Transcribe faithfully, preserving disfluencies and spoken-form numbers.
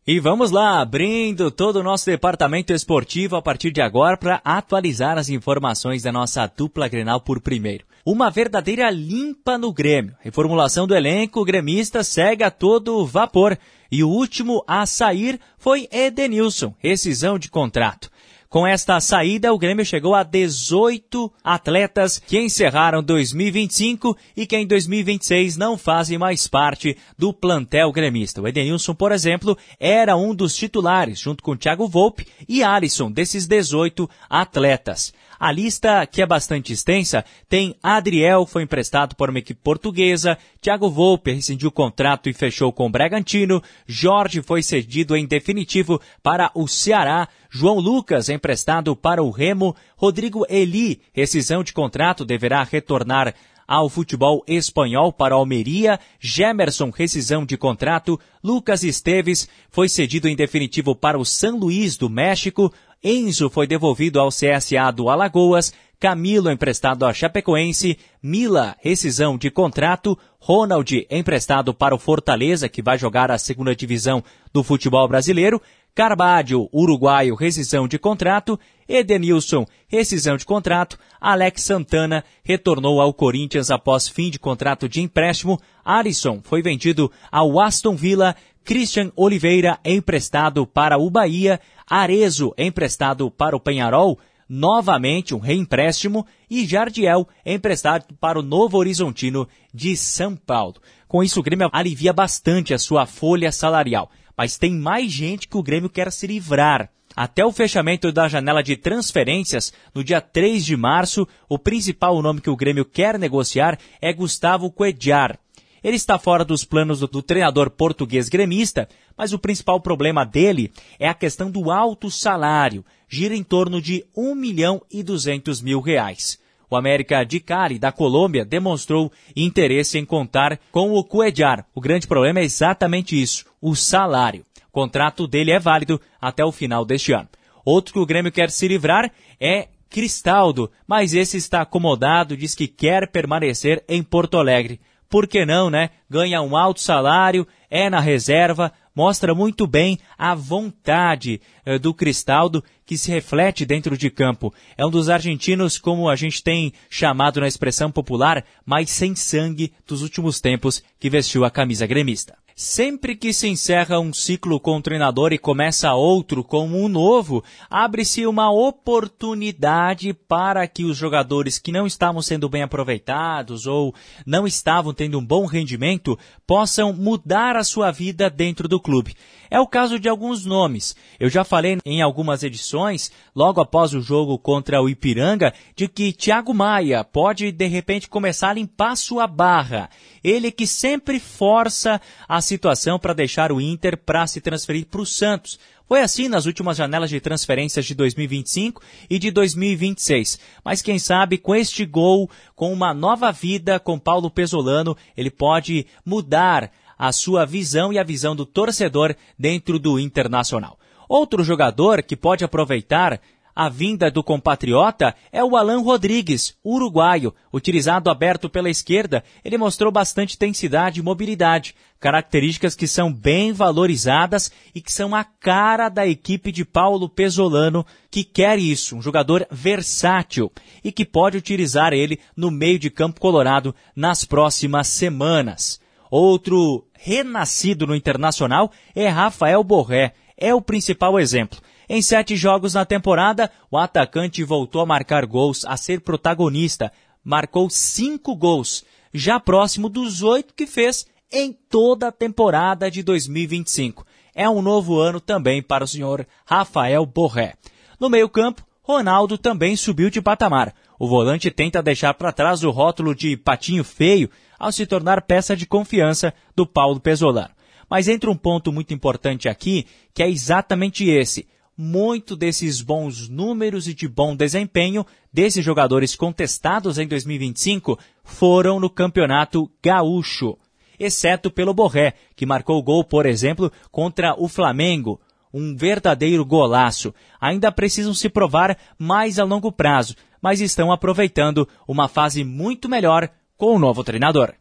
E vamos lá, abrindo todo o nosso departamento esportivo a partir de agora para atualizar as informações da nossa dupla Grenal por primeiro. Uma verdadeira limpa no Grêmio. Reformulação do elenco, o gremista segue a todo vapor. E o último a sair foi Edenilson, rescisão de contrato. Com esta saída, o Grêmio chegou a dezoito atletas que encerraram dois mil e vinte e cinco e que em dois mil e vinte e seis não fazem mais parte do plantel gremista. O Edenilson, por exemplo, era um dos titulares, junto com Thiago Volpe e Alisson, desses dezoito atletas. A lista, que é bastante extensa, tem Adriel, foi emprestado por uma equipe portuguesa, Thiago Volpe rescindiu o contrato e fechou com o Bragantino, Jorge foi cedido em definitivo para o Ceará, João Lucas emprestado para o Remo, Rodrigo Eli, rescisão de contrato, deverá retornar ao futebol espanhol para Almeria, Gemerson, rescisão de contrato, Lucas Esteves foi cedido em definitivo para o São Luís do México, Enzo foi devolvido ao C S A do Alagoas, Camilo emprestado à Chapecoense, Mila, rescisão de contrato, Ronald emprestado para o Fortaleza, que vai jogar a segunda divisão do futebol brasileiro, Carvalho, uruguaio, rescisão de contrato, Edenilson, rescisão de contrato, Alex Santana retornou ao Corinthians após fim de contrato de empréstimo, Alisson foi vendido ao Aston Villa, Christian Oliveira emprestado para o Bahia, Arezzo emprestado para o Peñarol, novamente um reempréstimo, e Jardiel emprestado para o Novo Horizontino de São Paulo. Com isso o Grêmio alivia bastante a sua folha salarial, mas tem mais gente que o Grêmio quer se livrar. Até o fechamento da janela de transferências, no dia três de março, o principal nome que o Grêmio quer negociar é Gustavo Cuéllar. Ele está fora dos planos do, do treinador português gremista, mas o principal problema dele é a questão do alto salário, gira em torno de um milhão e duzentos mil reais. O América de Cali, da Colômbia, demonstrou interesse em contar com o Cuéllar. O grande problema é exatamente isso, o salário. O contrato dele é válido até o final deste ano. Outro que o Grêmio quer se livrar é Cristaldo, mas esse está acomodado, diz que quer permanecer em Porto Alegre. Por que não, né? Ganha um alto salário, é na reserva, mostra muito bem a vontade eh, do Cristaldo que se reflete dentro de campo. É um dos argentinos, como a gente tem chamado na expressão popular, mais sem sangue dos últimos tempos que vestiu a camisa gremista. Sempre que se encerra um ciclo com o treinador e começa outro com um novo, abre-se uma oportunidade para que os jogadores que não estavam sendo bem aproveitados ou não estavam tendo um bom rendimento possam mudar a sua vida dentro do clube. É o caso de alguns nomes. Eu já falei em algumas edições, logo após o jogo contra o Ipiranga, de que Thiago Maia pode de repente começar a limpar sua barra. Ele que sempre força a situação para deixar o Inter para se transferir para o Santos. Foi assim nas últimas janelas de transferências de dois mil e vinte e cinco e de dois mil e vinte e seis. Mas quem sabe com este gol, com uma nova vida com Paulo Pesolano, ele pode mudar a sua visão e a visão do torcedor dentro do Internacional. Outro jogador que pode aproveitar a vinda do compatriota é o Alan Rodrigues, uruguaio. Utilizado aberto pela esquerda, ele mostrou bastante intensidade e mobilidade, características que são bem valorizadas e que são a cara da equipe de Paulo Pesolano, que quer isso, um jogador versátil e que pode utilizar ele no meio de campo colorado nas próximas semanas. Outro renascido no Internacional é Rafael Borré, é o principal exemplo. Em sete jogos na temporada, o atacante voltou a marcar gols, a ser protagonista. Marcou cinco gols, já próximo dos oito que fez em toda a temporada de dois mil e vinte e cinco. É um novo ano também para o senhor Rafael Borré. No meio-campo, Ronaldo também subiu de patamar. O volante tenta deixar para trás o rótulo de patinho feio ao se tornar peça de confiança do Paulo Pesolano. Mas entra um ponto muito importante aqui, que é exatamente esse. Muito desses bons números e de bom desempenho desses jogadores contestados em dois mil e vinte e cinco foram no Campeonato Gaúcho, exceto pelo Borré, que marcou gol, por exemplo, contra o Flamengo. Um verdadeiro golaço. Ainda precisam se provar mais a longo prazo, mas estão aproveitando uma fase muito melhor com o novo treinador.